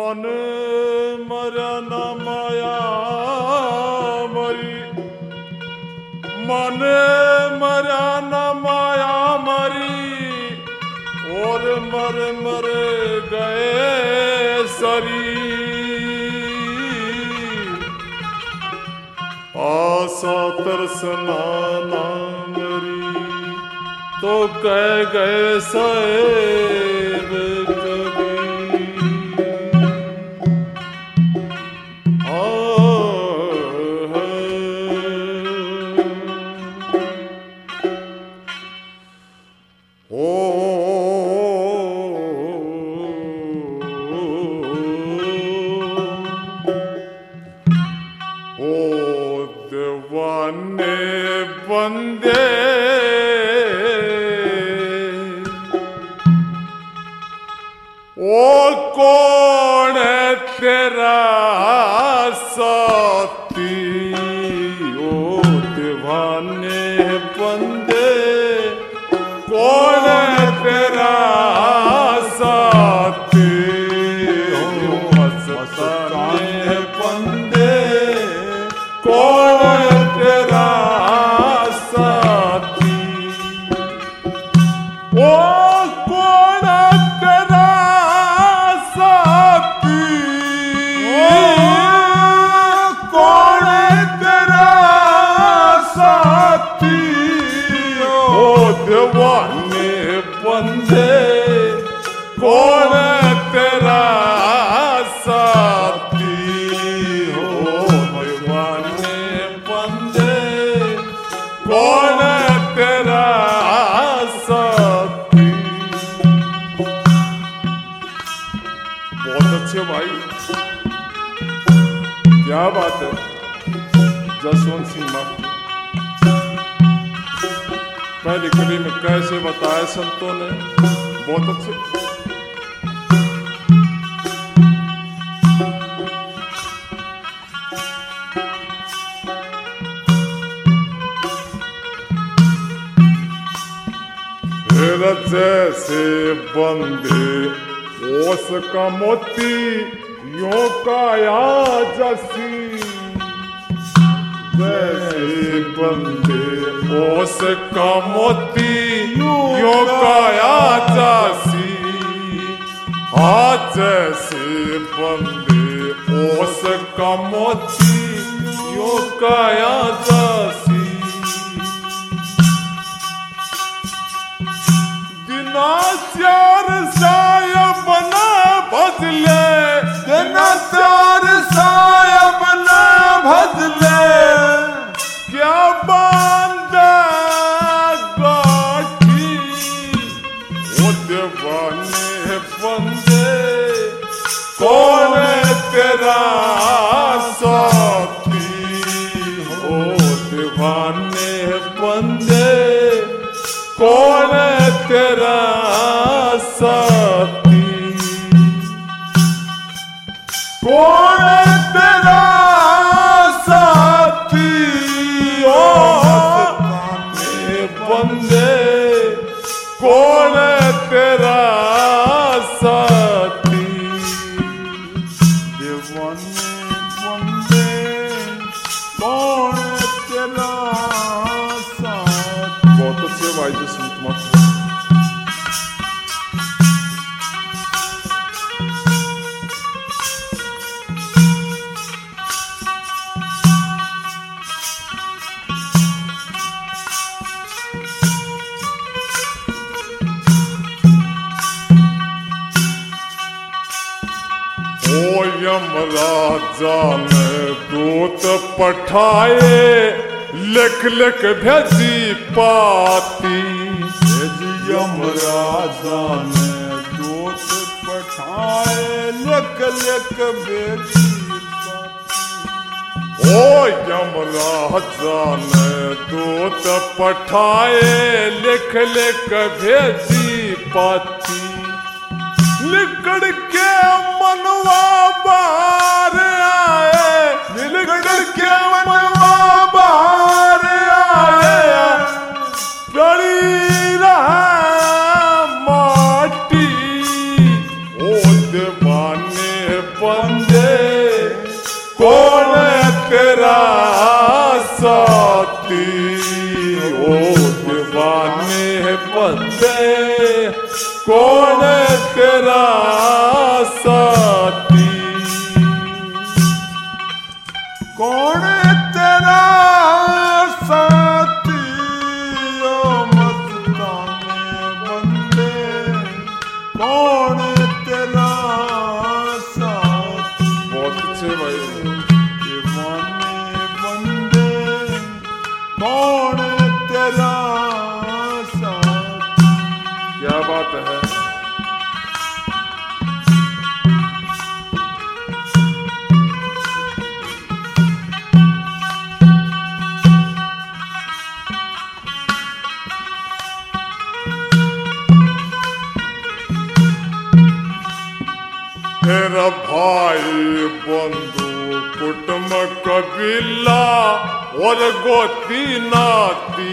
मन मरा न माया मरी, मन मरा न माया मरी, और मर मर गए शरीर। आशा तरसना ना मरी, तो कह गए साहेब दीवाने बंदे ओ कौन है तेरा साथी, ओ दीवाने बंदे कौन है तेरा साथी, ओ मस्ताने बंदे कौन है तेरा साथी, ओ कौन है तेरा साथी, कौन है तेरा साथी, ओ दीवाने बंदे कौन है तेरा साथी, कौन है तेरा साथी। बहुत अच्छे भाई, क्या बात है। जसवंत सिंह माफी पहली कड़ी में कैसे बताया संतों ने, बहुत अच्छे। जैसे बंदे ओस का मोती, यों काया जसी, जैसे बंदे ओस का मोती, यों काया जसी, हाँ जैसे बंदे ओस का मोती, यों काया जसी। चार सायब न भजले, देना चार सायब न भजले, क्या बांधा गाठी, ओ दीवाने बंदे कौन है तेरा साथी, ओ दीवाने बंदे कौन है तेरा साथी, कौन है तेरा साथी, ओ बंदे कौन है तेरा साथी, दीवाने बंदे कौन है तेरा साथी। बहुत अच्छे भाई जी सुनते मत। ओ यमराजा ने दूत पठाए, लिख लिख भेजी पाती, यमराजा ने दूत पठाए, लिख लिख भेजी पाती, ओ यमराजा ने दूत पठाए, लिख लिख भेजी पाती, निकड़ के मनवा बाहर आए, निकड़ के मनवा बाहर आए, डरी रहा माटी, ओ दीवाने बंदे कौन तेरा साथी, कौन तेरा साथी ओ मस्ताने बंदे, कौन तेरा साथी। बहुत अच्छे भाई। दीवाने बंदे कौन तेरा साथी। क्या बात है। तेरा भाई बंधु कुटुंब कबीला और गोती नाती,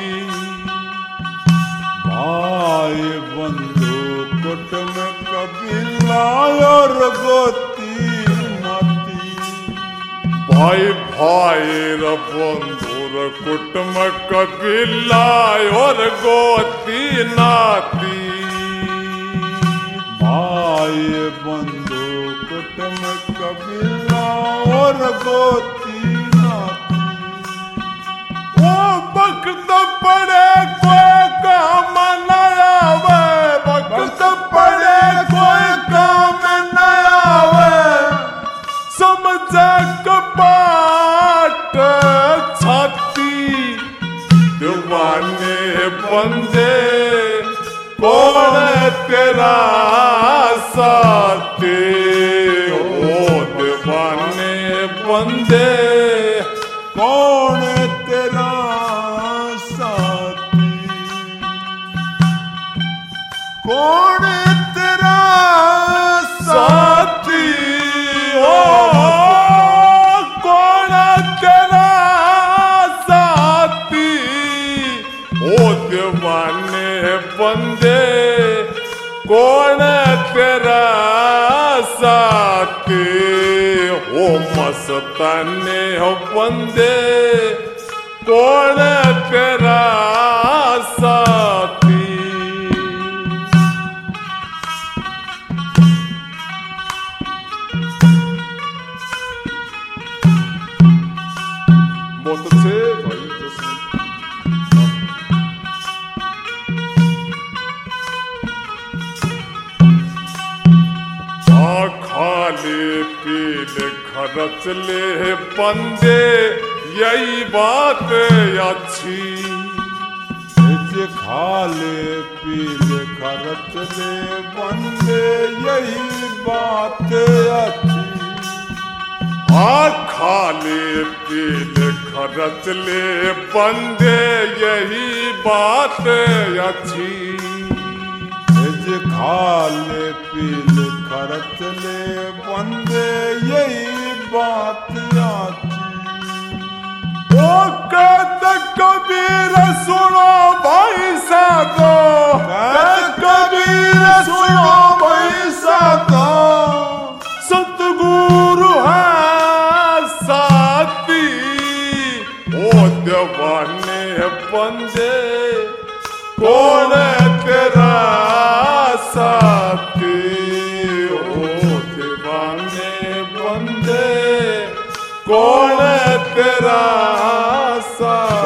भाई बंधु कुटुंब कबीला और गोती नाती। भाई भाई र बंधु र कुटुंब कबीला और गोती नाती, भाई बंधु कुटुंब कबीला और गोती नाती। ओ वक्त पड़े कोई काम न आवे, वक्त पड़े कोई काम न आवे, समझ कपाट छाती। दीवाने बंदे कौन तेरा साथी, ओ दीवाने बंदे कौन तेरा साथी। कौन तेरा साथी, ओ कौन तेरा साथी, ओ दीवाने बंदे कौन तेरा साथी, ओ मस्ताने बंदे कौन तेरा साथी। बहुत अच्छे भाई। खाले पीले खर्च ले बंदे यही बात अच्छी, खाले पीले खर्च ले बंदे यही बात अच्छी। हाँ खाले पीले खर्च ले बंदे यही बात अच्छी, खाले पीले खर्च ले बंदे यही बात अच्छी। ओ कहत कबीर सुनो भाई साधो, कहत कबीर सुनो भाई साधो, सतगुरु है साथी, ओ दीवाने बंदे कौन तेरा साथी, ओ दीवाने बंदे कौन तेरा साथी।